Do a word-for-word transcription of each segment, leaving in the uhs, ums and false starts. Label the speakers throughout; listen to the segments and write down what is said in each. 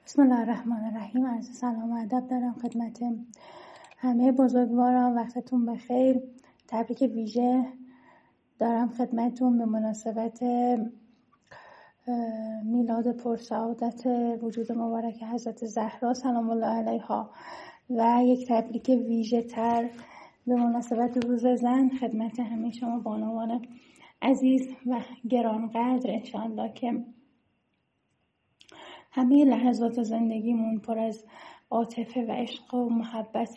Speaker 1: بسم الله الرحمن الرحیم. عرض سلام و ادب دارم خدمت همه بزرگواران. وقتتون بخیر. تبریک ویژه دارم خدمتتون به مناسبت میلاد پرسعادت وجود مبارک حضرت زهرا سلام الله علیها و یک تبریک ویژه تر به مناسبت روز زن خدمت همه شما بانوان عزیز و گرانقدر. انشاءالله که همه لحظات زندگیمون پر از عاطفه و عشق و محبت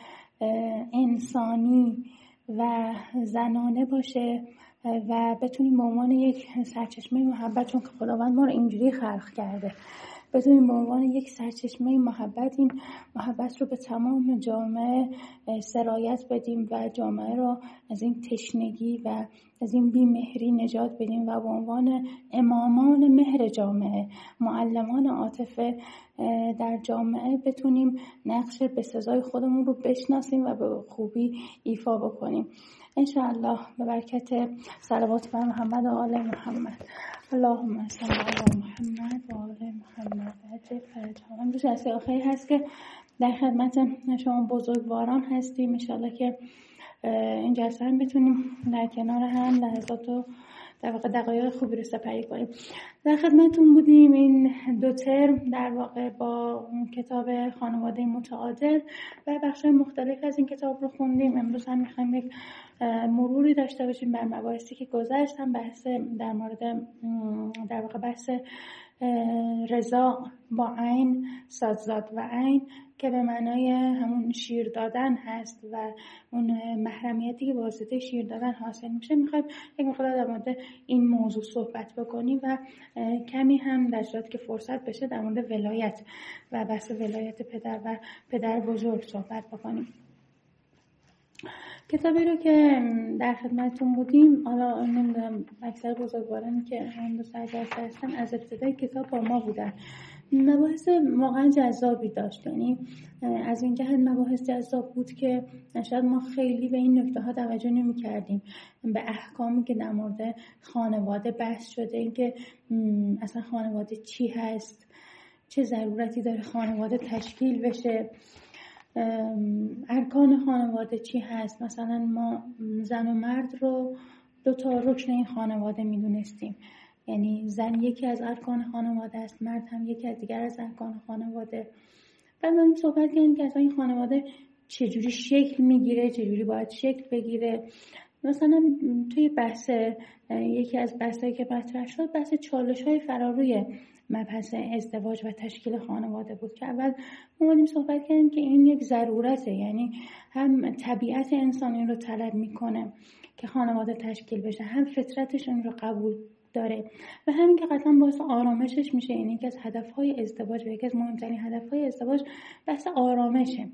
Speaker 1: انسانی و زنانه باشه و بتونیم به عنوان یک سرچشمه محبت، چون که خداوند ما رو اینجوری خلق کرده، بتونیم به عنوان یک سرچشمه محبت این محبت رو به تمام جامعه سرایت بدیم و جامعه رو از این تشنگی و از این بیمهری نجات بدیم و به عنوان امامان مهر جامعه، معلمان عاطفه در جامعه بتونیم نقش بسزای خودمون رو بشناسیم و به خوبی ایفا بکنیم. انشاءالله به برکت صلوات بر محمد و آل محمد. اللهم صل علی محمد و آل محمد. عجب فرجام. امروز جلسه آخری هست که در خدمت شما بزرگواران هستیم. انشاءالله که این جلسه هم بتونیم در کنار هم لحظات و در واقع دقایق خوبی رو سپری کنیم. در خدمتون بودیم این دو ترم در واقع با کتاب خانواده متعادل و بخش‌های مختلف از این کتاب رو خوندیم. امروز هم می‌خوایم یک مروری داشته باشیم بر مباحثی که گذشت، هم بحث در مورد در واقع بحث رضا با عین، ساززاد و عین که به معنای همون شیر دادن هست و اون محرمیتی که واسطه شیر دادن حاصل میشه. میخوایم یک مقدار در مورد این موضوع صحبت بکنیم و کمی هم در صورت که فرصت بشه در مورد ولایت و بحث ولایت پدر و پدر بزرگ صحبت بکنیم. کتابی رو که در خدمتتون بودیم، حالا نمیدونم اکثر بزرگوارانی که هم دو سرجسته هستن از ابتدای کتاب با ما بودن، مباحث واقعا جذابی داشت. یعنی از این جهت مباحث جذاب بود که شاید ما خیلی به این نکته ها توجه نمی کردیم، به احکامی که در مورد خانواده بحث شده، اینکه اصلا خانواده چی هست، چه ضرورتی داره خانواده تشکیل بشه، ارکان خانواده چی هست. مثلا ما زن و مرد رو دو تا رکن این خانواده میدونستیم، یعنی زن یکی از ارکان خانواده است، مرد هم یکی از دیگر از ارکان خانواده. بعد ما صحبت کردیم که اصلا این خانواده چجوری شکل میگیره، چجوری باید شکل بگیره. مثلا توی بحث یکی از بحثایی که مطرح شد بحث چالش‌های فراروی مبحث ازدواج و تشکیل خانواده بود که اول ما اومدیم صحبت کردیم که این یک ضرورته، یعنی هم طبیعت انسان این رو طلب میکنه که خانواده تشکیل بشه، هم فطرتش این رو قبول داره و همین که قطعا باعث آرامشش میشه. یعنی یکی از هدفهای ازدواج و یکی از مهمترین هدفهای ازدواج بحث آرامشه.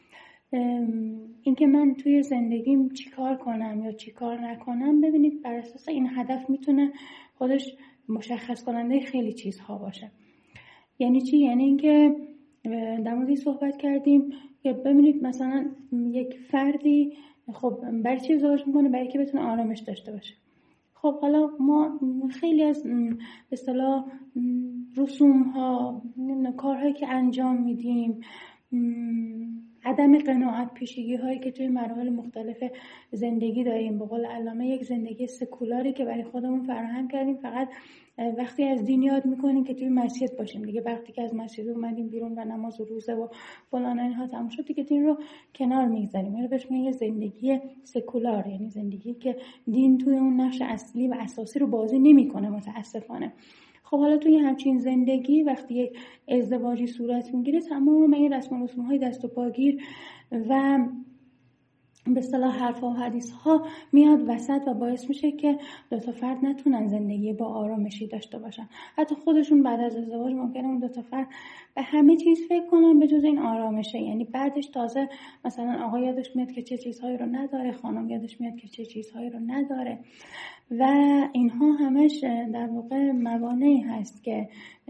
Speaker 1: اینکه من توی زندگیم چی کار کنم یا چی کار نکنم، ببینید بر اساس این هدف میتونه خودش مشخص کننده خیلی چیزها باشه. یعنی چی؟ یعنی اینکه در موردی صحبت کردیم که ببینید مثلا یک فردی خب برای چی ازدواج میکنه؟ برای که بتونه آرامش داشته باشه. خب حالا ما خیلی از به اصطلاح رسوم ها، کارهایی که انجام میدیم، عدم قناعت پیشگی هایی که توی مراحل مختلف زندگی داریم، به قول علامه یک زندگی سکولاری که برای خودمون فراهم کردیم، فقط وقتی از دین یاد میکنیم که توی مسجد باشیم دیگه. وقتی که از مسجد اومدیم بیرون و نماز و روزه و فلان اینها تموم شد دیگه دین رو کنار میگذاریم. یعنی بهش میگن یه زندگی سکولار، یعنی زندگی که دین توی اون نقش اصلی و اساسی رو بازی نمیکنه متاسفانه. خب حالا توی همچین زندگی وقتی یک ازدواجی صورت میگیره، تمام این رسم و رسوم‌های دست و پاگیر و به اصطلاح حرفا و حدیث ها میاد وسط و باعث میشه که دو تا فرد نتونن زندگی با آرامشی داشته باشن. حتی خودشون بعد از ازدواج ممکنه اون دو تا فرد به همه چیز فکر کنن به جز این آرامشه. یعنی بعدش تازه مثلا آقا یادش میاد که چه چیزهایی رو نداره، خانم یادش میاد که چه چیزهایی رو نداره و اینها همش در واقع موانعی هست که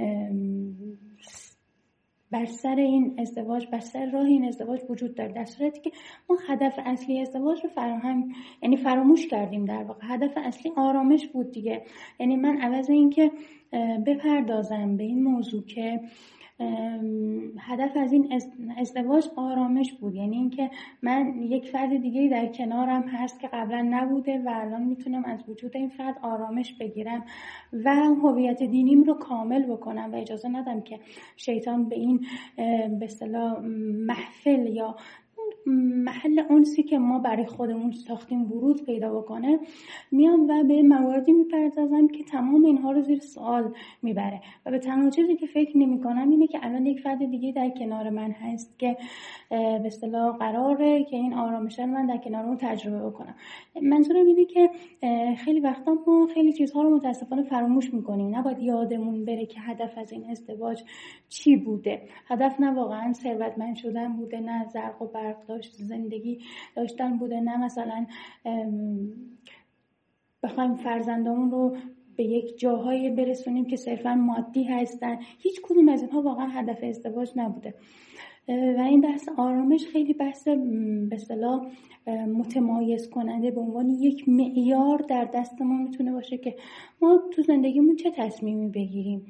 Speaker 1: بر سر این ازدواج، بر سر راه این ازدواج وجود داره، در صورتی که ما هدف اصلی ازدواج رو فراهم یعنی فراموش کردیم. در واقع هدف اصلی آرامش بود دیگه. یعنی من عوض این که بپردازم به این موضوع که هدف از این ازدواج آرامش بود، یعنی اینکه من یک فرد دیگه در کنارم هست که قبلا نبوده و الان میتونم از وجود این فرد آرامش بگیرم و هویت دینیم رو کامل بکنم و اجازه ندم که شیطان به این به اصطلاح محفل یا محل انسی که ما برای خودمون ساختیم ورود پیدا بکنه. میام و به مواردی میپردازم که تمام اینها رو زیر سوال میبره و به تنها چیزی که فکر نمی کنم اینه که الان یک فرد دیگه در کنار من هست که به اصطلاح قراره که این آرامش رو من در کنار اون تجربه بکنم. منظورم اینه که خیلی وقتا ما خیلی چیزها رو متاسفانه فراموش میکنیم. نباید یادمون بره که هدف از این ازدواج چی بوده. هدف نه واقعا ثروتمند شدن بوده، نه زرق و برق داشت زندگی داشتن بوده، نه مثلا بخوایم فرزندامون رو به یک جاهایی برسونیم که صرفا مادی هستن. هیچ کدوم از اینها واقعا هدف ازدواج نبوده و این بحث آرامش خیلی بحث به اصطلاح متمایز کننده به عنوان یک معیار در دست ما میتونه باشه که ما تو زندگیمون چه تصمیمی بگیریم،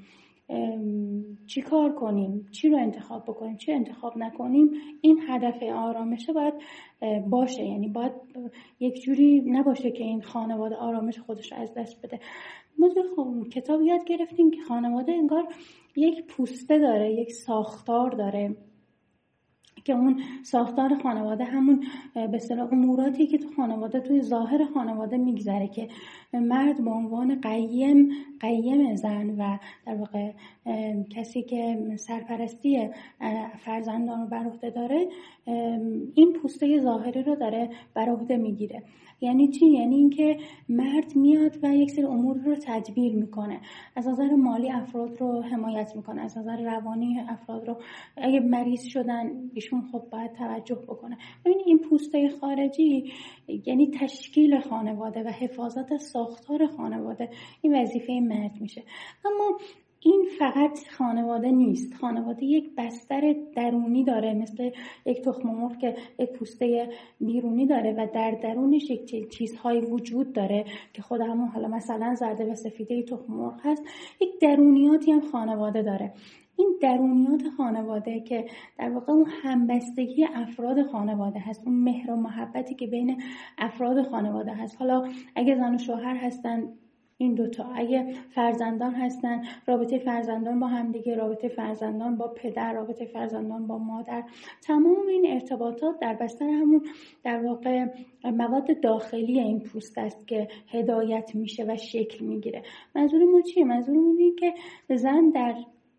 Speaker 1: چی کار کنیم، چی رو انتخاب بکنیم، چی انتخاب نکنیم. این هدف آرامشه باید باشه، یعنی باید یک جوری نباشه که این خانواده آرامش خودش رو از دست بده. ما تو کتاب یاد گرفتیم که خانواده انگار یک پوسته داره، یک ساختار داره که اون ساختار خانواده همون به اصطلاح اموراتی که تو خانواده توی ظاهر خانواده میگذره که مرد به عنوان قیم قیم زن و در واقع کسی که سرپرستی فرزندان رو بر عهده داره این پوسته ظاهری رو داره بر عهده میگیره. یعنی چی؟ یعنی اینکه مرد میاد و یک سری امور رو تدبیر میکنه، از نظر مالی افراد رو حمایت میکنه، از نظر روانی افراد رو اگه مریض شدن ایشون خب باید توجه بکنه. ببینید این پوسته خارجی یعنی تشکیل خانواده و حفاظت از ساختار خانواده این وظیفه مرد میشه. اما این فقط خانواده نیست. خانواده یک بستر درونی داره، مثل یک تخم مرغ که یک پوسته بیرونی داره و در درونش یک چیزهای وجود داره که خود همون حالا مثلا زرده و سفیده تخم مرغ هست. یک درونیاتی هم خانواده داره. این درونیات خانواده که در واقع اون همبستگی افراد خانواده هست، اون مهر و محبتی که بین افراد خانواده هست. حالا اگه زن و شوهر هستن این دوتا، اگه فرزندان هستن رابطه فرزندان با همدیگه، رابطه فرزندان با پدر، رابطه فرزندان با مادر، تمام این ارتباطات در بستر همون در واقع مواد داخلی این پوست است که هدایت میشه و شکل میگیره. منظور ما چیه؟ منظور اینه که زن در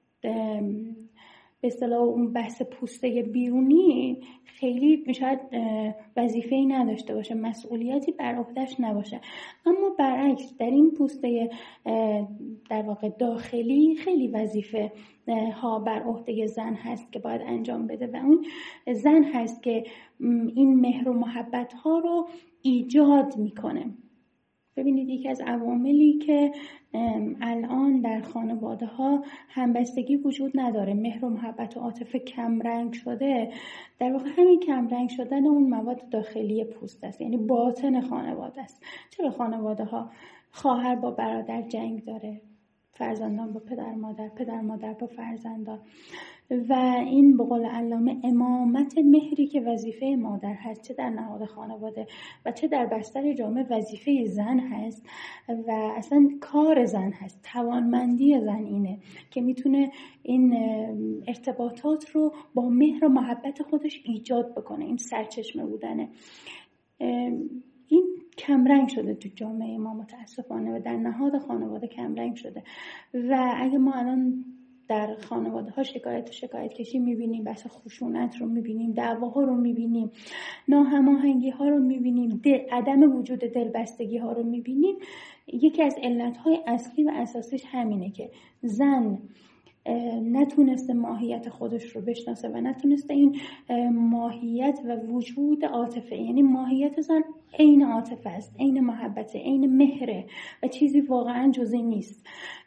Speaker 1: به اصطلاح اون بحث پوسته بیرونی خیلی شاید وظیفه‌ای نداشته باشه، مسئولیتی بر عهده‌اش نباشه، اما برعکس در این پوسته در واقع داخلی خیلی وظیفه ها بر عهده زن هست که باید انجام بده و اون زن هست که این مهر و محبت ها رو ایجاد میکنه. ببینید یکی از عواملی که الان در خانواده ها همبستگی وجود نداره، مهر و محبت و عاطفه کم رنگ شده، در واقع همین کم رنگ شدن اون مواد داخلی پوست است، یعنی باطن خانواده است. چرا خانواده ها خواهر با برادر جنگ داره، فرزندان با پدر مادر، پدر مادر با فرزندان، و این به قول علامه امامت مهری که وظیفه مادر هست، چه در نهاد خانواده و چه در بستر جامعه وظیفه زن هست و اصلا کار زن هست، توانمندی زن اینه که میتونه این ارتباطات رو با مهر و محبت خودش ایجاد بکنه. این سرچشمه بودنه. این کمرنگ شده تو جامعه ما متاسفانه و در نهاد خانواده کمرنگ شده و اگه ما الان در خانواده ها شکایت و شکایت کشی میبینیم، بحث خشونت رو میبینیم، دعواها رو میبینیم، ناهماهنگی ها رو میبینیم، عدم وجود دلبستگی ها رو میبینیم، یکی از علت های اصلی و اساسیش همینه که زن نتونسته ماهیت خودش رو بشناسه و نتونسته این ماهیت و وجود عاطفه، یعنی ماهیت زن عین عاطفه است، عین محبت، عین مهره و چیزی واقعا جزئی نیست.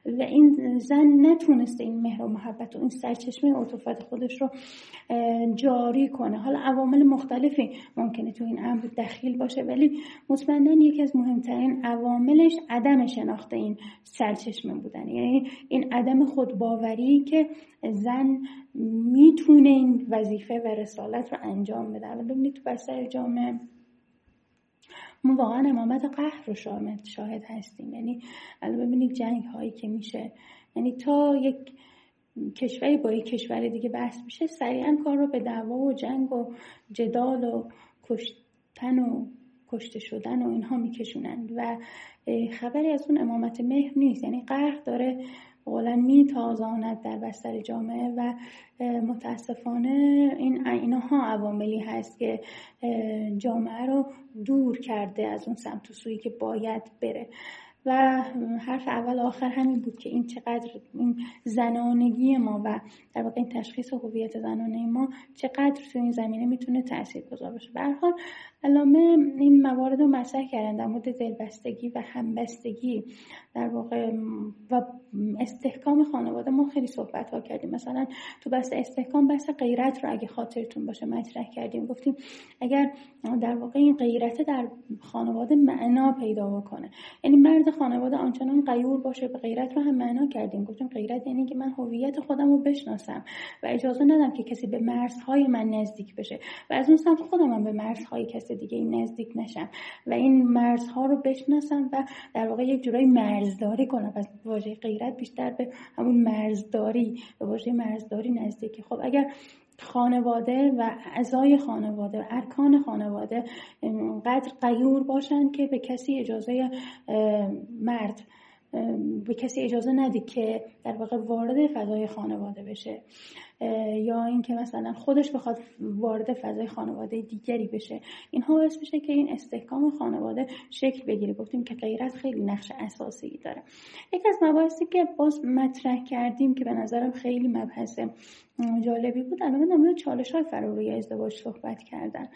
Speaker 1: و این زن نتونسته این مهر و محبت و این سرچشمه عاطفت خودش رو جاری کنه. حالا عوامل مختلفی ممکنه تو این امر دخیل باشه، ولی مطمئنا یکی از مهمترین عواملش عدم شناخت این سرچشمه بودن، یعنی این عدم خودباوری که زن میتونه این وظیفه و رسالت رو انجام بده. الان ببینید تو بستر جامعه ما واقعا امامت قهر رو شاهد شاهد هستیم. یعنی الان ببینید جنگ هایی که میشه، یعنی تا یک کشوری با یک کشور دیگه بحث میشه سریعا کار رو به دعوا و جنگ و جدال و کشتن و کشته شدن و اینها میکشونند و خبری از اون امامت مهر نیست. یعنی قهر داره قولا میتازاند در بستر جامعه و متاسفانه این اینها عواملی هست که جامعه رو دور کرده از اون سمت و سویی که باید بره. و حرف اول آخر همین بود که این چقدر این زنانگی ما و در واقع این تشخیص هویت زنانه ما چقدر تو این زمینه میتونه تاثیرگذار باشه. به هر حال علامه این موارد رو مطرح کردن در مورد دلبستگی و همبستگی در واقع و استحکام خانواده. ما خیلی صحبت ها کردیم، مثلا تو بحث استحکام بحث غیرت رو اگه خاطرتون باشه مطرح کردیم، گفتیم اگر در واقع این غیرت در خانواده معنا پیدا بکنه، یعنی مرد خانواده آنچنان غیور باشه، به غیرت رو هم معنا کردیم، گفتیم غیرت یعنی که من هویت خودم رو بشناسم و اجازه ندم که کسی به مرزهای من نزدیک بشه و از اون سمت خودم هم به مرزهای کسی دیگه نزدیک نشم و این مرزها رو بشناسم و در واقع یک جورایی مرزداری کنم. پس واژه غیرت بیشتر به همون مرزداری، به واژه مرزداری نزدیکه. خب اگر خانواده و اعضای خانواده و ارکان خانواده قدر غیور باشن که به کسی اجازه مرد به کسی اجازه ندید که در واقع وارد فضای خانواده بشه یا اینکه مثلا خودش بخواد وارد فضای خانواده دیگری بشه، اینها باعث میشه که این استحکام خانواده شکل بگیره. گفتیم که غیرت خیلی نقش اساسی داره. یکی از مباحثی که باز مطرح کردیم که به نظرم خیلی مبحث جالبی بود، الان در مورد چالش‌های فراروی ازدواج صحبت کردن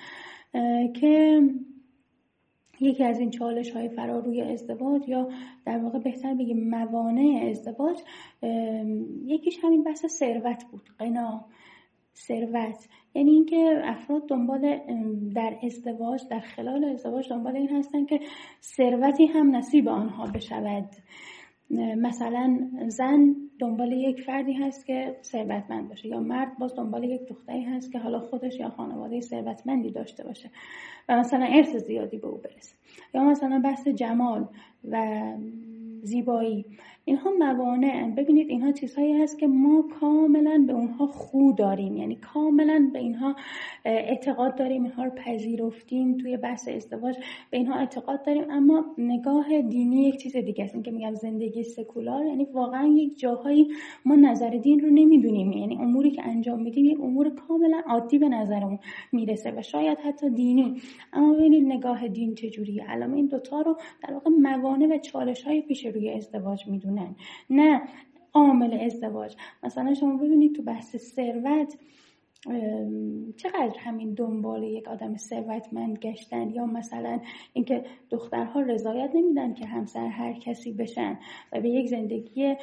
Speaker 1: که یکی از این چالش‌های فراروی ازدواج یا در واقع بهتر بگیم موانع ازدواج، یکیش همین بحث ثروت بود، غنا، ثروت. یعنی اینکه افراد دنبال در ازدواج در خلال ازدواج دنبال این هستن که ثروتی هم نصیب آنها بشود. مثلا زن دنبال یک فردی هست که ثروتمند باشه یا مرد باز دنبال یک دختری هست که حالا خودش یا خانواده ثروتمندی داشته باشه و مثلا ارث زیادی به او برسه. یا مثلا بحث جمال و زیبایی، اینها موانع. ببینید اینها چیزهایی هست که ما کاملا به اونها خو داریم، یعنی کاملا به اینها اعتقاد داریم، اینها رو پذیرفتیم توی بحث ازدواج، به اینها اعتقاد داریم. اما نگاه دینی یک چیز دیگه است. این که میگم زندگی سکولار، یعنی واقعا یک جاهایی ما نظر دین رو نمیدونیم، یعنی اموری که انجام میدیم یک امور کاملا عادی به نظرمون میرسه و شاید حتی دینی. اما ببینید نگاه دین چجوریه. علامه این دوتا رو در واقع موانع و چالش‌های پیش روی ازدواج میدونن، نه عامل ازدواج. مثلا شما ببینید تو بحث ثروت چقدر همین دنبال یک آدم ثروتمند گشتن، یا مثلا اینکه دخترها رضایت نمیدن که همسر هر کسی بشن و به یک زندگی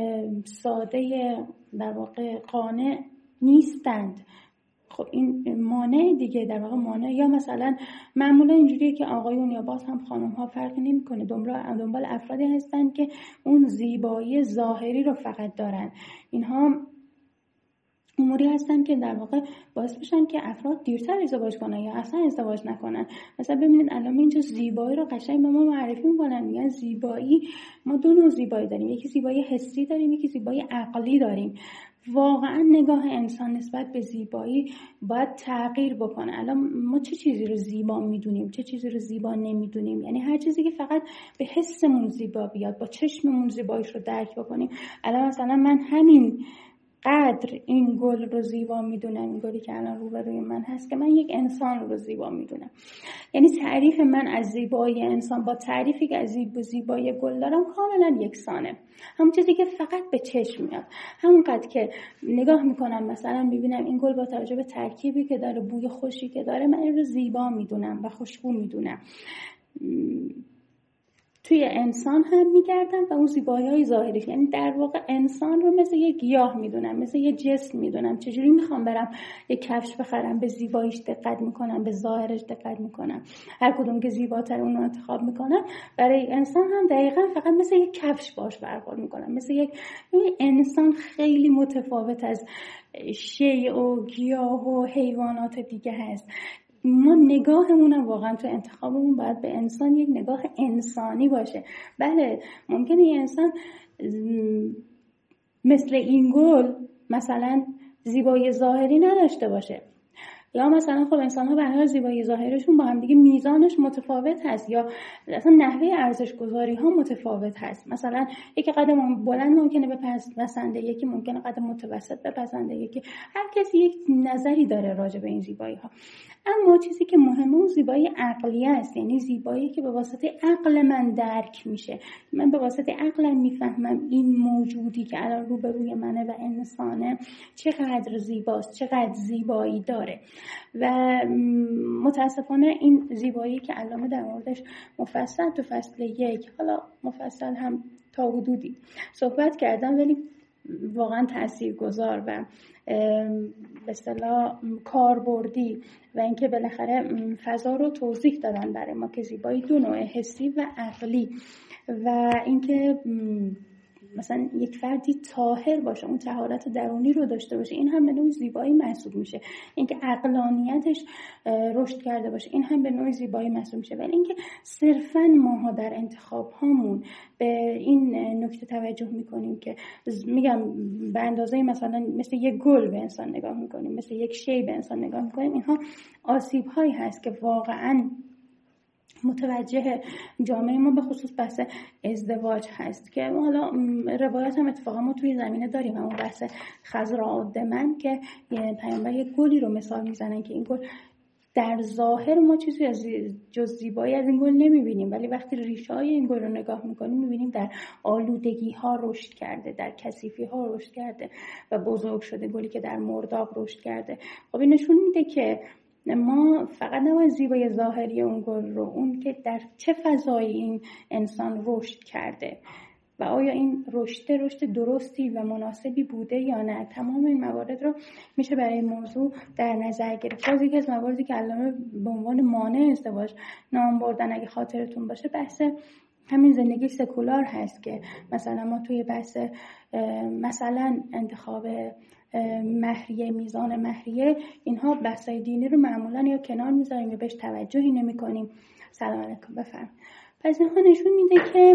Speaker 1: ساده در واقع قانع نیستند. خب این مانع دیگه، در واقع مانع. یا مثلا معمولا اینجوریه که آقایون یا باز هم خانم ها فرقی نمیکنه دنبال دنبال افرادی هستن که اون زیبایی ظاهری رو فقط دارن. اینها اموری هستن که در واقع باعث میشن که افراد دیرتر ازدواج کنن یا اصلا ازدواج نکنن. مثلا ببینید الان اینجا زیبایی رو قشنگ به ما معرفی میکنن، میگن زیبایی، ما دو نوع زیبایی داریم، یکی زیبایی حسی داریم، یکی زیبایی عقلی داریم. واقعا نگاه انسان نسبت به زیبایی باید تغییر بکنه. الان ما چه چیزی رو زیبا میدونیم، چه چیزی رو زیبا نمیدونیم. یعنی هر چیزی که فقط به حسمون زیبا بیاد، با چشممون زیباییش رو درک بکنیم. الان مثلا من همین قدر این گل رو زیبا میدونم، این گلی که الان روبروی من هست، که من یک انسان رو زیبا میدونم. یعنی تعریف من از زیبایی انسان با تعریفی که از زیبایی گل دارم کاملا یکسانه. همون چیزی که فقط به چشم میاد، همونقدر که نگاه میکنم مثلا میبینم این گل با توجه به ترکیبی که داره، بوی خوشی که داره، من این رو زیبا میدونم و خوشبو میدونم. توی انسان هم میگردن و اون زیبایی‌های ظاهریش، یعنی در واقع انسان رو مثل یه گیاه میدونم، مثل یه جسم میدونم. چجوری میخوام برم یه کفش بخرم، به زیباییش دقت میکنم، به ظاهرش دقت میکنم، هر کدوم که زیباتر اون رو انتخاب میکنم. برای انسان هم دقیقاً فقط مثل یک کفش باش برخورد میکنم، مثل یک انسان خیلی متفاوت از شیء و گیاه و حیوانات دیگه هست. ما نگاهمون واقعا تو انتخابمون باید به انسان یک نگاه انسانی باشه. بله ممکنه یه انسان مثل این گل مثلا زیبایی ظاهری نداشته باشه، یا مثلا خب انسان ها به هر زیبایی ظاهرشون با هم دیگه میزانش متفاوت هست، یا اصلا نحوه ارزش گذاری ها متفاوت هست. مثلا یکی قد بلند ممکنه بپسنده، یکی ممکنه قد متوسط بپسنده، یکی هر کسی یک نظری داره راجع به این زیبایی ها. اما چیزی که مهمه اون زیبایی عقلی است، یعنی زیبایی که به واسطه عقل من درک میشه. من به واسطه عقلم میفهمم این موجودی که الان روبروی منه و انسانه چقدر زیباست، چقدر زیبایی داره. و متاسفانه این زیبایی که علامه در موردش مفصل تو فصل یک، حالا مفصل هم تا حدودی صحبت کردم، ولی واقعا تاثیرگذار و به اصطلاح کاربردی و اینکه بالاخره فضا رو توضیح دادن برای ما که زیبایی دو نوع، حسی و عقلی، و اینکه مثلا یک فردی طاهر باشه، اون طهارت درونی رو داشته باشه، این هم به نوعی زیبایی محسوب میشه. اینکه عقلانیتش رشد کرده باشه، این هم به نوعی زیبایی محسوب میشه. ولی اینکه صرفاً ماها در انتخاب هامون به این نکته توجه میکنیم که میگم به اندازه مثلا مثل یک گل به انسان نگاه میکنیم، مثل یک شی به انسان نگاه میکنیم، اینها آسیب هایی هست که واقعاً متوجه جامعه ما به خصوص بحث ازدواج هست که حالا روایت هم اتفاقا ما توی زمینه داریم، همون بحث خضراء دمن که پیامبر یک گلی رو مثال میزنن که این گل در ظاهر ما چیزی از جز زیبایی از این گل نمیبینیم، ولی وقتی ریشه های این گل رو نگاه میکنیم میبینیم در آلودگی ها رشد کرده، در کثیفی ها رشد کرده و بزرگ شده. گلی که در مرداب رشد کرده، خب این نشون میده که ما فقط نباید زیبایی ظاهری اون گل رو، اون که در چه فضایی این انسان رشد کرده و آیا این رشد رشد درستی و مناسبی بوده یا نه. تمام این موارد رو میشه برای موضوع در نظر گرفت. باز یکی از مواردی که علامه به عنوان مانع ازدواج نام بردن، اگه خاطرتون باشه، بحث همین زندگی سکولار هست که مثلا ما توی بحث مثلا انتخاب مهریه، میزان مهریه، اینها بحثای دینی رو معمولا یا کنار میذاریم یا بهش توجهی نمی کنیم. سلام علیکم، بفرمایید. پس اینها نشون میده که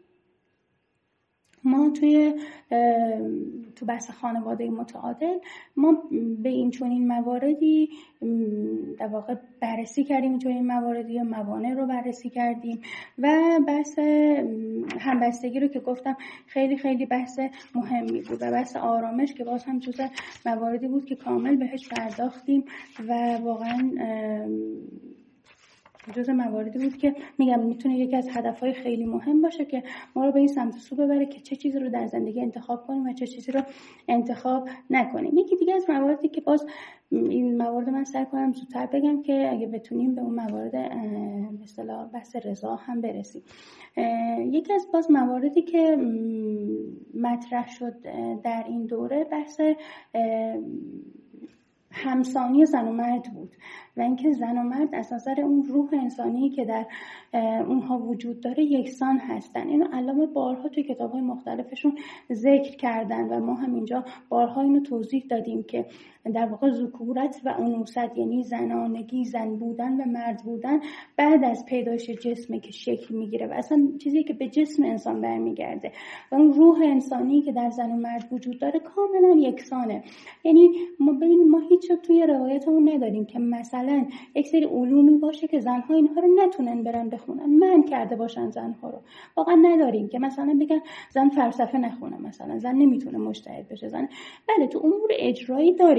Speaker 1: ما توی تو بحث خانواده متعادل ما به این چنین مواردی در واقع بررسی کردیم، این چنین مواردی یا موانع رو بررسی کردیم و بحث همبستگی رو که گفتم خیلی خیلی بحث مهمی بود و بحث آرامش که باز هم جزء مواردی بود که کامل بهش پرداختیم و واقعا جزء مواردی بود که میگم میتونه یکی از هدفهای خیلی مهم باشه که ما رو به این سمت سو ببره که چه چیزی رو در زندگی انتخاب کنیم و چه چیزی رو انتخاب نکنیم. یکی دیگه از مواردی که باز این موارد من سعی کنم زودتر بگم که اگه بتونیم به اون موارد به اصطلاح بحث رضا هم برسیم. یکی از باز مواردی که مطرح شد در این دوره بحث همسانی زن و مرد بود و اینکه زن و مرد از نظر اون روح انسانی که در اونها وجود داره یکسان هستن. اینو علامه بارها توی کتاب‌های مختلفشون ذکر کردن و ما هم اینجا بارها اینو توضیح دادیم که در واقع ذکورت و انوثت یعنی زنانگی، زن بودن و مرد بودن بعد از پیدایش جسمی که شکل میگیره و اصلا چیزی که به جسم انسان برمیگرده و اون روح انسانی که در زن و مرد وجود داره کاملا یکسانه. یعنی ما ببینید ما هیچ توی روایتمون نداریم که مثلا یک سری علومی باشه که زنها اینها رو نتونن برن بخونن، من کرده باشن زنها رو. واقعا نداریم که مثلا بگن زن فلسفه نخونه، مثلا زن نمیتونه مجتهد بشه. زن بله تو امور اجرایی داریم،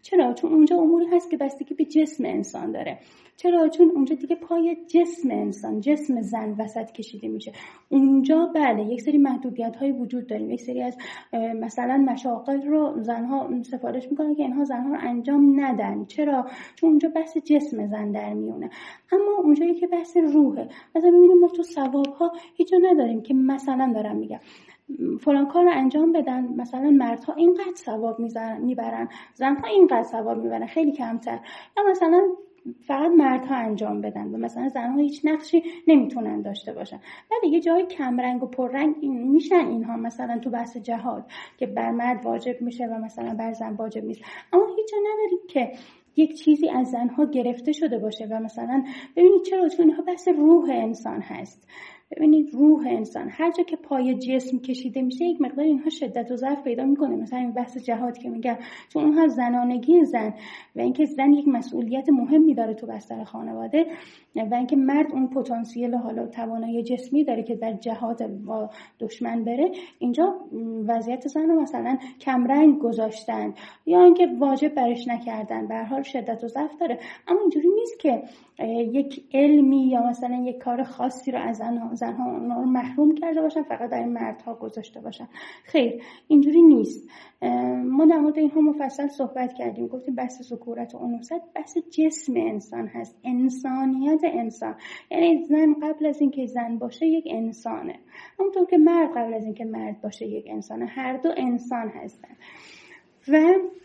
Speaker 1: چرا؟ چون اونجا اموری هست که بستگی به جسم انسان داره. چرا؟ چون اونجا دیگه پای جسم انسان، جسم زن وسط کشیده میشه. اونجا بله یک سری محدودیت های وجود داریم، یک سری از مثلا مشاغل رو زنها سفارش میکنن که اینها زنها رو انجام ندن. چرا؟ چون اونجا بحث جسم زن در میونه. اما اونجایی که بحث روحه، مثلا میبینیم ما تو ثواب ها هیچ جا نداریم که مثلا دارم میگم فلان کار رو انجام بدن، مثلا مردها اینقدر ثواب میبرن، زنها اینقدر ثواب میبرن، خیلی کمتر. یا مثلا فقط مردها انجام بدن و مثلا زنها هیچ نقشی نمیتونن داشته باشن. ولی یه جای کمرنگ و پررنگ این میشن اینها، مثلا تو بحث جهاد که بر مرد واجب میشه و مثلا بر زن واجب نیست. اما هیچ جا نداریم که یک چیزی از زنها گرفته شده باشه و مثلا ببینید چرا؟ چون اینها بحث روح انسان هست. ببینید روح انسان هر جا که پای جسم کشیده میشه یک مقدار اینها شدت و ضعف پیدا میکنه. مثلا این بحث جهاد که میگم، چون اونها زنانگی زن و اینکه زن یک مسئولیت مهمی داره تو بستر خانواده و اینکه مرد اون پتانسیل حالا توانایی جسمی داره که در جهاد با دشمن بره، اینجا وضعیت زن رو مثلا کمرنگ گذاشتن یا اینکه واجب برش نکردن. به هر حال شدت و ضعف داره. اما اینجوری نیست که یک علمی یا مثلا یک کار خاصی رو از زنها زنها رو محروم کرده باشن فقط برای مردها گذاشته باشن. خیر، اینجوری نیست. ما در مورد اینها مفصل صحبت کردیم، گفتیم بحث ذکورت و انوثت بحث جسم انسان هست، انسانیت انسان. یعنی زن قبل از اینکه زن باشه یک انسانه، همونطور که مرد قبل از اینکه مرد باشه یک انسانه. هر دو انسان هستن و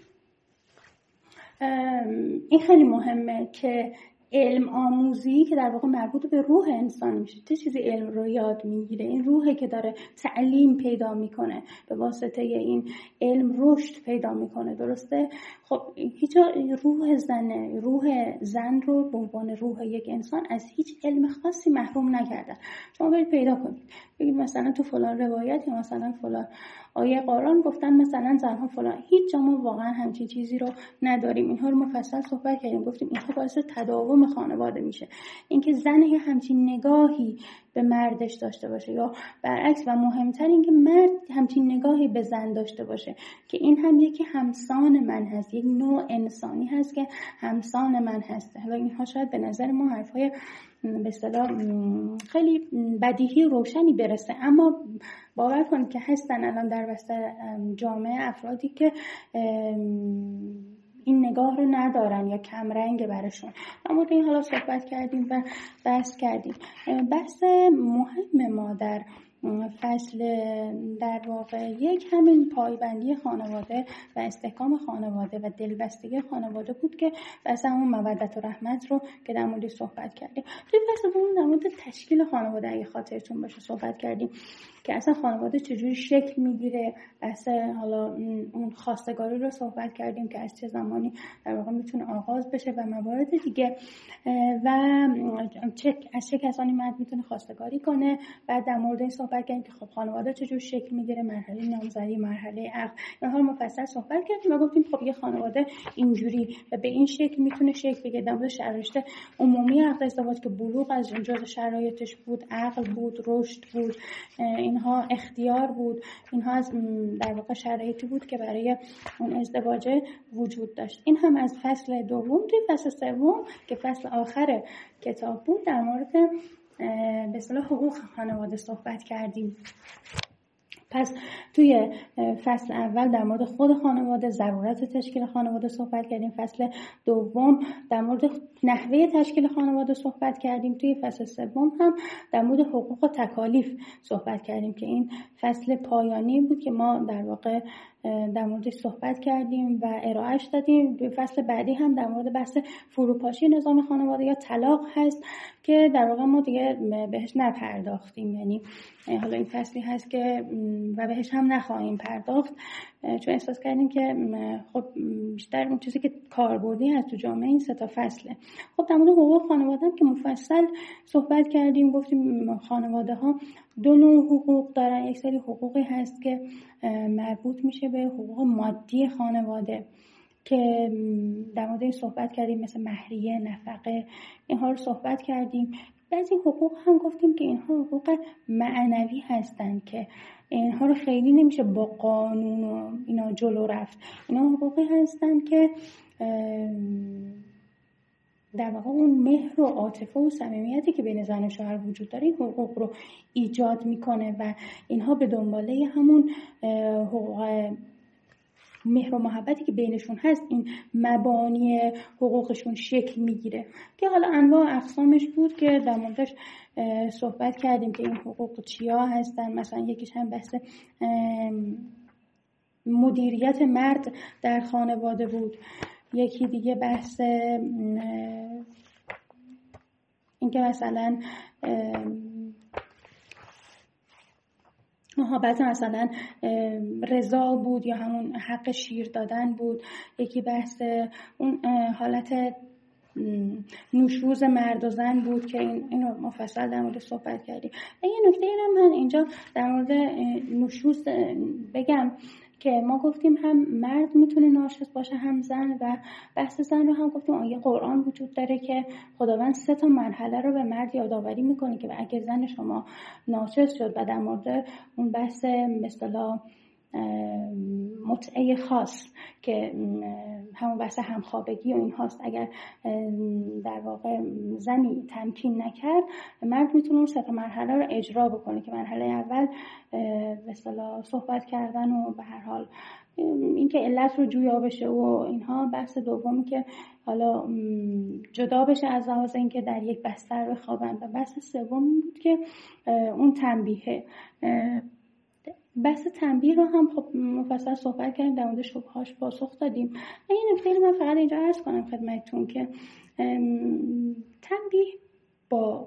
Speaker 1: این خیلی مهمه که علم آموزی که در واقع مربوط به روح انسان میشه، چه چیزی علم رو یاد میگیره، این روحه که داره تعلیم پیدا میکنه، به واسطه این علم رشد پیدا میکنه. درسته؟ خب هیچ روح زنه، روح زن رو به عنوان روح یک انسان از هیچ علم خاصی محروم نکردن. شما برید پیدا کنید، بگید مثلا تو فلان روایت یا مثلا فلان آیه قرآن گفتن مثلا زنها فلان. هیچ جا ما واقعا همچین چیزی رو نداریم. اینها رو مفصل صحبت کردیم، گفتیم اینها باعث تداوم خانواده میشه. اینکه زن همچین نگاهی به مردش داشته باشه یا برعکس، و مهمتر اینکه مرد همچین نگاهی به زن داشته باشه که این هم یکی همسان من هست، یک نوع انسانی هست که همسان من هست. حالا اینها شاید به نظر ما حرفای به اصطلاح خیلی بدیهی و روشنی برسه، اما باور کنید که هستن الان در وسط جامعه افرادی که این نگاه رو ندارن یا کم رنگ برشون. اما این حالا صحبت کردیم و بحث کردیم. بحث مهم ما در فصل در واقع یک همین پایبندی خانواده و استحکام خانواده و دلبستگی خانواده بود که بحث همون مودت و رحمت رو که در موردش صحبت کردیم. توی فصل دوم در مورد تشکیل خانواده اگه خاطرتون باشه صحبت کردیم که اصلا خانواده چجوری شکل میگیره. بحث حالا اون خواستگاری رو صحبت کردیم که از چه زمانی در واقع میتونه آغاز بشه و موارد دیگه و چه از چه کسانی مرد میتونه خواستگاری کنه. بعد در مورد این صحبت کردیم که خب خانواده چجوری شکل میگیره، مرحله نامزدی، مرحله عقد، اینها رو مفصل صحبت کردیم و گفتیم خب یه خانواده اینجوری و به این شکل میتونه شکل بگیره. در مورد شرایط عمومی عقد ازدواج که بلوغ از جزء شرایطش بود، عقل بود، رشد بود، اینها اختیار بود، اینها از در واقع شرایطی بود که برای اون ازدواج وجود داشت. این هم از فصل دوم. توی فصل سوم که فصل آخر کتاب بود در مورد به اصطلاح حقوق خانواده صحبت کردیم. پس توی فصل اول در مورد خود خانواده، ضرورت تشکیل خانواده صحبت کردیم. فصل دوم در مورد نحوه تشکیل خانواده صحبت کردیم. توی فصل سوم هم در مورد حقوق و تکالیف صحبت کردیم که این فصل پایانی بود که ما در واقع در موردش صحبت کردیم و ارائهش دادیم. توی فصل بعدی هم در مورد بحث فروپاشی نظام خانواده یا طلاق هست که در واقع ما دیگه بهش نپرداختیم. یعنی حالا این فصلی هست که و بهش هم نخواهیم پرداخت چون احساس کردیم که خب بیشتر اون چیزی که کاربردی هست تو جامعه این سه تا فصله. خب در مورد حقوق خانواده هم که مفصل صحبت کردیم، گفتیم خانواده ها دو نوع حقوق دارن. یک سری حقوقی هست که مربوط میشه به حقوق مادی خانواده که در مورد این صحبت کردیم، مثل مهریه، نفقه، اینها رو صحبت کردیم. بعضی حقوق هم گفتیم که اینها حقوق معنوی هستند که اینها رو خیلی نمیشه با قانون و اینا جلو رفت. اینا حقوقی هستن که در واقع اون مهر و عاطفه و صمیمیتی که بین زن و شوهر وجود داره این حقوق رو ایجاد میکنه و اینها به دنباله همون حقوق مهر و محبتی که بینشون هست این مبانی حقوقشون شکل میگیره که حالا انواع اقسامش بود که در موردش صحبت کردیم که این حقوق چیا هستن. مثلا یکیش هم بحث مدیریت مرد در خانواده بود، یکی دیگه بحث اینکه مثلا محبت مثلا رضا بود یا همون حق شیر دادن بود، یکی بحث اون حالت نشوز مرد و زن بود که این اینو مفصل در مورد صحبت کردیم. یه نکته اینم من اینجا در مورد نشوز بگم که ما گفتیم هم مرد میتونه ناشز باشه هم زن، و بحث زن رو هم گفتیم آیه قرآن وجود داره که خداوند سه تا مرحله رو به مرد یادآوری میکنه که اگه زن شما ناشز شد و در مورد اون بحث مثلا متعه خاص که همون بحث همخوابگی و این هاست، اگر در واقع زنی تمکین نکرد مرد میتونه اون سه تا مرحله رو اجرا بکنه که مرحله اول مثلا صحبت کردن و به هر حال اینکه علت رو جویا بشه و اینها، بحث دومی که حالا جدا بشه از لحاظ اینکه در یک بستر بخوابن، و بحث سوم بود که اون تنبیه. بحث تنبیه رو هم خب مفصل صحبت کردیم، در مورد شبههاش پاسخ دادیم. این نکته رو من فقط اینجا عرض کنم خدمتتون که تنبیه با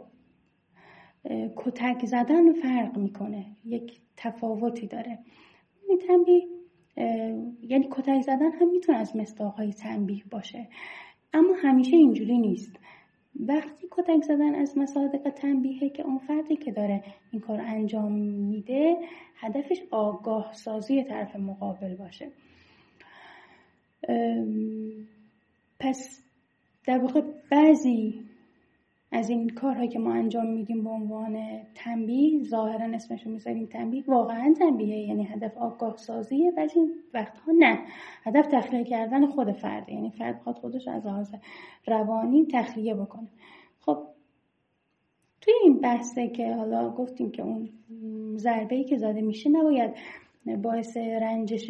Speaker 1: کتک زدن فرق میکنه، یک تفاوتی داره. این تنبیه یعنی کتک زدن هم میتونه از مصداقهای تنبیه باشه، اما همیشه اینجوری نیست. وقتی کتک زدن از مصادیق تنبیهه که اون فردی که داره این کار انجام میده هدفش آگاه سازی طرف مقابل باشه. پس در واقع بعضی از این کارهایی که ما انجام میدیم به عنوان تنبیه، ظاهرا اسمشو میذاریم تنبیه، واقعا تنبیه یعنی هدف آگاه سازیه، بعضی وقتها نه، هدف تخلیه کردن خود فرده، یعنی فرد خود خودش از لحاظ روانی تخلیه بکنه. خب توی این بحثه که حالا گفتیم که اون ضربه‌ای که زده میشه نباید باعث رنجش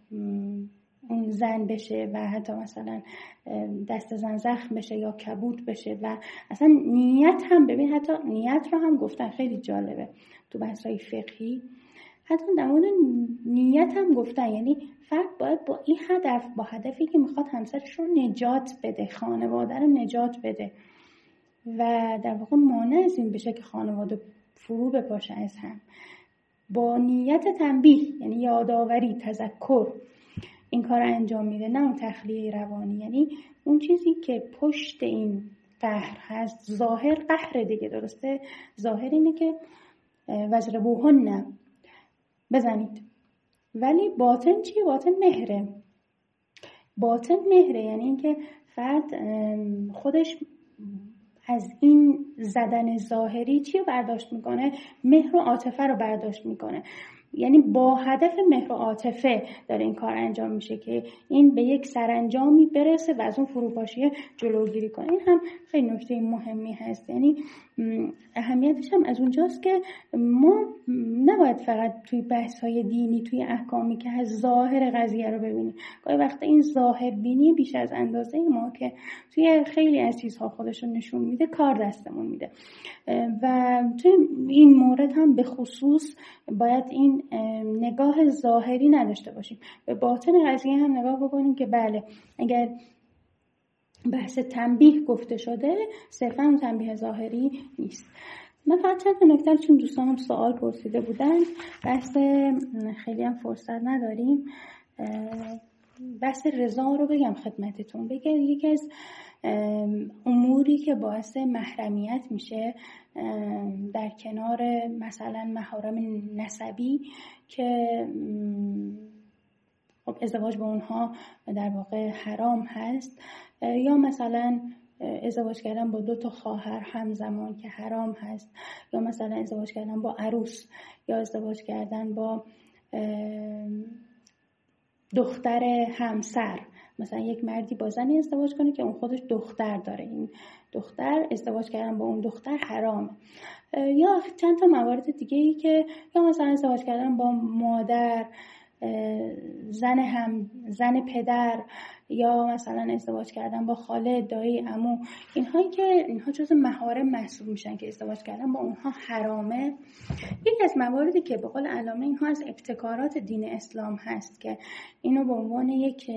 Speaker 1: اون زن بشه و حتی مثلا دست زن زخم بشه یا کبود بشه، و اصلا نیت هم ببین، حتی نیت رو هم گفتن، خیلی جالبه تو بحث‌های فقهی حتی در مورد نیت هم گفتن، یعنی فرد باید با این هدف، با هدفی که میخواد همسرش رو نجات بده، خانواده رو نجات بده و در واقع مانع از این بشه که خانواده فرو بپاشه از هم، با نیت تنبیه یعنی یادآوری، تذکر این کار انجام میده، نه اون تخلیه روانی. یعنی اون چیزی که پشت این قهر هست، ظاهر قهر دیگه، درسته؟ ظاهر اینه که وضربوهن، بزنید، ولی باطن چیه؟ باطن مهره. باطن مهره یعنی اینکه فرد خودش از این زدن ظاهری چی رو برداشت میکنه؟ مهر و عاطفه رو برداشت میکنه. یعنی با هدف مهر و عاطفه داره این کار انجام میشه که این به یک سرانجامی برسه و از اون فروپاشی جلوگیری کنه. این هم خیلی نکته مهمی هست. یعنی اهمیتش هم از اونجاست که ما نباید فقط توی بحث‌های دینی، توی احکامی که از ظاهر قضیه رو ببینیم. گاهی وقتا این ظاهر بینی بیش از اندازه ما که توی خیلی از چیزها خودش رو نشون میده، کار دستمون میده. و توی این مورد هم به خصوص باید این نگاه ظاهری نداشته باشیم، به باطن قضیه هم نگاه بکنیم که بله اگر بحث تنبیه گفته شده صرفا اون تنبیه ظاهری نیست. من فقط چند تا نکته چون دوستانم سوال پرسیده بودن، بحث خیلی هم فرصت نداریم، بحث رضا رو بگم خدمتتون. بگم یکی از اموری که باعث محرمیت میشه در کنار مثلا محارم نسبی که خب ازدواج با اونها در واقع حرام هست، یا مثلا ازدواج کردن با دو تا خواهر همزمان که حرام هست، یا مثلا ازدواج کردن با عروس، یا ازدواج کردن با دختر همسر. مثلا یک مردی با زنی ازدواج کنه که اون خودش دختر داره، این دختر ازدواج کردن با اون دختر حرام. یا چند تا موارد دیگه ای که یا مثلا ازدواج کردن با مادر، زن هم زن پدر، یا مثلا ازدواج کردن با خاله، دایی، عمو، اینهایی که اینها جزء محارم محسوب میشن که ازدواج کردن با اونها حرامه. یکی از مواردی که به قول علامه اینها از ابتکارات دین اسلام هست که اینو به عنوان یک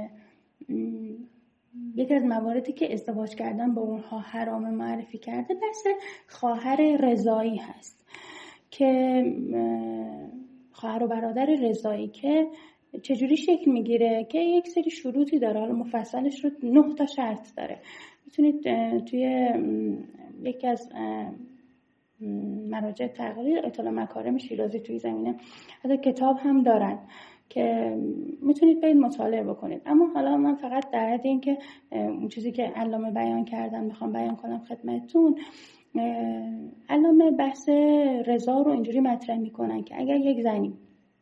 Speaker 1: یکی از مواردی که ازدواج کردن با اونها حرام معرفی کرده، بحث خواهر رضایی هست که خواهر و برادر رضایی که چجوری شکل میگیره که یک سری شروطی داره، حالا مفصلش رو نه تا شرط داره. میتونید توی یکی از مراجع تقریر اطلاع مکارم شیرازی توی زمینه حتی کتاب هم دارن که میتونید برید مطالعه بکنید. اما حالا من فقط در حد این که اون چیزی که علامه بیان کردن میخوام بیان کنم خدمتتون. علامه بحث رضا رو اینجوری مطرح میکنن که اگر یک زنی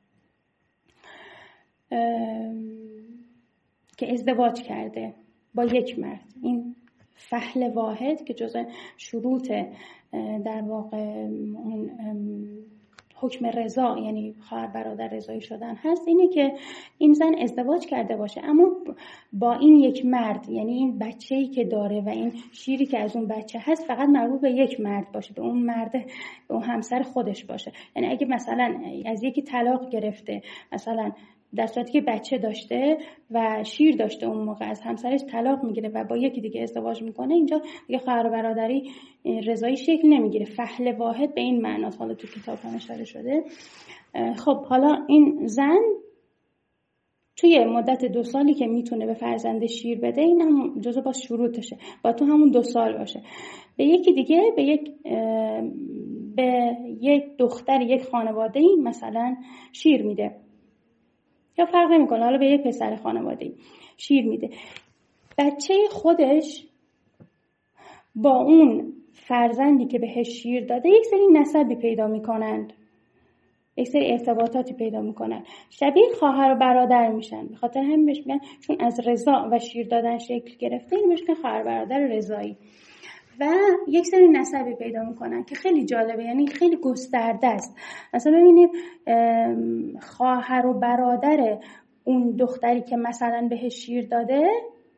Speaker 1: که ازدواج کرده با یک مرد، این فحل واحد که جزء شروط در واقع اون حکم رضا یعنی خواهر برادر رضایی شدن هست، اینه که این زن ازدواج کرده باشه اما با این یک مرد، یعنی این بچه‌ای که داره و این شیری که از اون بچه هست فقط مربوط به یک مرد باشه، به اون مرد، به اون همسر خودش باشه. یعنی اگه مثلا از یکی طلاق گرفته، مثلا در صورتی که بچه داشته و شیر داشته، اون موقع از همسرش طلاق میگیره و با یکی دیگه ازدواج میکنه، اینجا دیگه خواهر و برادری رضایی شکل نمیگیره. فحل واحد به این معناست، حالا تو کتاب هم اشاره شده. خب حالا این زن توی مدت دو سالی که میتونه به فرزند شیر بده، این هم جزو با شروطشه، با تو همون دو سال باشه، به یکی دیگه، به یک به یک دختر یک خانواده‌ای مثلا شیر میده، یا فرق نمیکنه، حالا به یک پسر خانواده‌ای شیر میده. بچه خودش با اون فرزندی که بهش شیر داده یک سری نسبی پیدا میکنند، یک سری ارتباطاتی پیدا میکنن، شبیه خواهر و برادر میشن. به خاطر همین بهش میگن چون از رضا و شیر دادن شکل گرفته، این بهش میگن خواهر برادر رضایی. و یک سری نسبی پیدا میکنن که خیلی جالبه، یعنی خیلی گسترده است. مثلا ببینید خواهر و برادر اون دختری که مثلا بهش شیر داده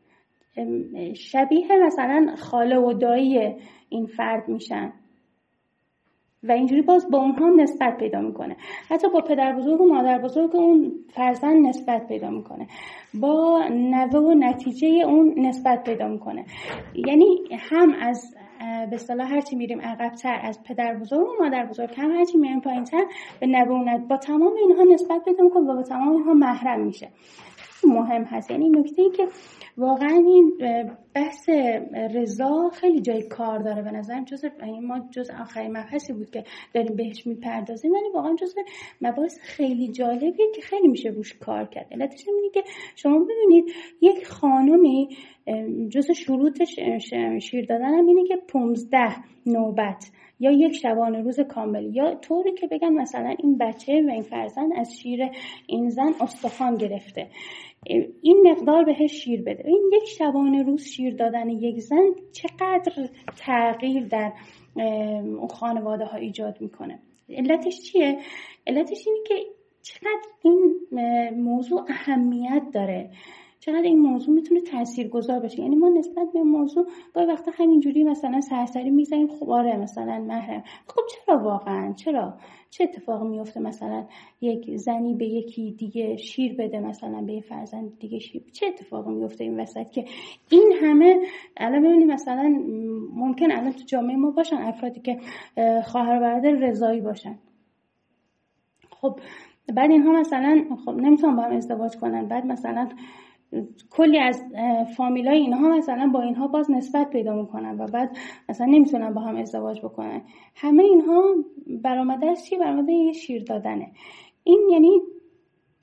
Speaker 1: شبیه مثلا خاله و دایی این فرد میشن و اینجوری باز با اونها نسبت پیدا میکنه. حتی با پدر بزرگ و مادر بزرگ اون فرزند نسبت پیدا میکنه، با نوه و نتیجه اون نسبت پیدا میکنه. یعنی هم از به اصطلاح هرچی میریم عقب‌تر از پدر بزرگ و مادر بزرگ، هم هرچی میریم پایین‌تر به نوه و نت با تمام اینها نسبت پیدا میکنه و با تمام اینها محرم میشه. مهم هست، یعنی نکته‌ای که واقعا این بحث رضا خیلی جای کار داره. به نظرم جز ما جز آخرین مبحثی بود که داریم بهش میپردازیم، ولی واقعا جز مباحث خیلی جالبیه که خیلی میشه روش کار کرد. علتش اینه که شما ببینید یک خانمی جز شروط شیر دادن هم اینه که پانزده نوبت یا یک شبانه روز کامل، یا طوری که بگن مثلا این بچه و این فرزند از شیر این زن استخوان گرفته، این مقدار بهش شیر بده. این یک شبانه روز شیر دادن یک زن چقدر تغییر در اون خانواده ها ایجاد میکنه. علتش چیه؟ علتش اینه که چقدر این موضوع اهمیت داره، چقدر این موضوع میتونه تاثیرگذار باشه. یعنی ما نسبت به موضوع با وقتا همینجوری مثلا سرسری میزنیم، خب آره مثلا محرم، خب چرا واقعا چرا چه اتفاقی میفته مثلا یک زنی به یکی دیگه شیر بده، مثلا به فرزند دیگه شیر، چه اتفاقی میفته این وسط که این همه الان ببینید مثلا ممکن الان تو جامعه ما باشن افرادی که خواهر و برادر رضایی باشن، خب بعد اینها مثلا خب نمیتونن با هم ازدواج کنن، بعد مثلا کلی از فامیلای اینها مثلا با اینها باز نسبت پیدا میکنن و بعد مثلا نمیتونن با هم ازدواج بکنن. همه اینها برآمده از چی؟ برآمده یه شیر دادنه. این یعنی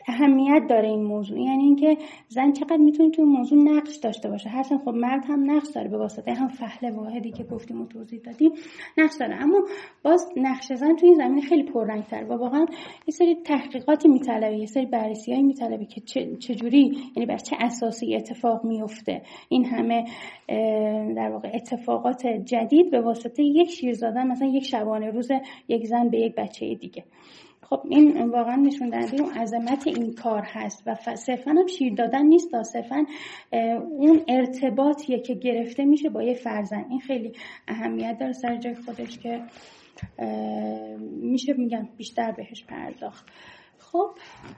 Speaker 1: اهمیت داره این موضوع، یعنی اینکه زن چقدر میتونه تو موضوع نقش داشته باشه. هرچند خب مرد هم نقش داره به واسطه هم فحل واحدی که گفتیم و توضیح دادیم نقش داره، اما باز نقش زن تو این زمینه خیلی پررنگ‌تر و واقعا یه سری تحقیقاتی میطلبه، یه سری بررسی‌هایی میطلبه که چه چجوری، یعنی بر چه اساسی اتفاق میفته این همه در واقع اتفاقات جدید به واسطه یک شیر زدن، مثلا یک شبانه روز یک زن به یک بچه دیگه. خب این واقعا نشون دهنده اون عظمت این کار هست و صرفا هم شیر دادن نیست، صرفا اون ارتباطیه که گرفته میشه با یه فرزند. این خیلی اهمیت داره سر جای خودش که میشه میگم بیشتر بهش پرداخت. خب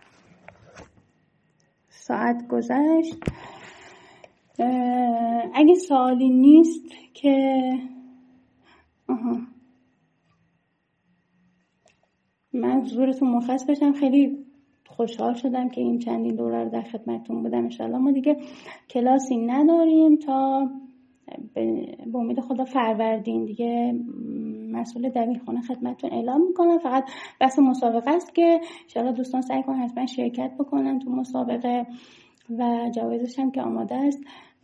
Speaker 1: ساعت گذشت، اگه سوالی نیست که آها من حضورتون مرخص بشم. خیلی خوشحال شدم که این چندین دوره رو در خدمتتون بودم. انشالله ما دیگه کلاسی نداریم تا به امید خدا فروردین دیگه مسئول دبیرخونه خدمتتون اعلام میکنم. فقط بحث مسابقه است که انشالله دوستان سعی کنن حتما شرکت بکنن تو مسابقه و جوایزش هم که آماده است.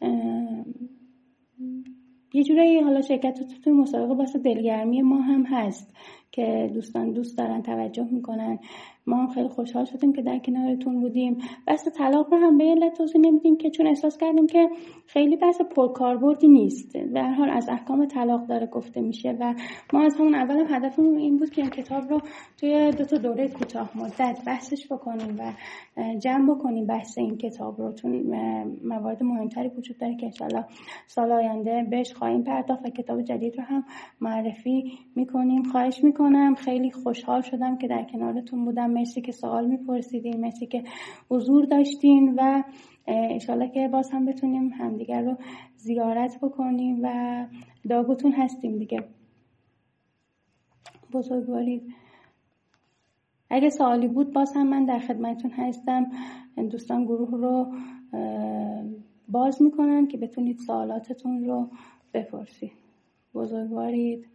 Speaker 1: یه جورایی حالا شرکت تو توی مسابقه واسه دلگرمی ما هم هست که دوستان دوست دارن، توجه میکنن. ما هم خیلی خوشحال شدیم که در کنارتون بودیم. بحث طلاق رو هم به علت توضیح نمیدیم که چون احساس کردیم که خیلی بحث پرکاربردی نیست. به هر حال از احکام طلاق داره گفته میشه و ما از همون اول هم هدفمون این بود که این کتاب رو توی دو تا دوره کوتاه مدت بحثش بکنیم و جمع بکنیم بحث این کتاب رو، چون موارد مهمتری وجود داره که انشالله سال آینده بهش خواهیم پرداخت و کتاب جدید رو هم معرفی میکنیم. خواهش میکنم، خیلی خوشحال شدم که در کنارتون بودم. مرسی که سوال میپرسیدین، مرسی که حضور داشتین و انشالله که باز هم بتونیم همدیگر رو زیارت بکنیم و داغتون هستیم دیگه. بزرگوارید. اگه سوالی بود باز هم من در خدمتتون هستم. دوستان گروه رو باز میکنن که بتونید سوالاتتون رو بپرسید. بزرگوارید.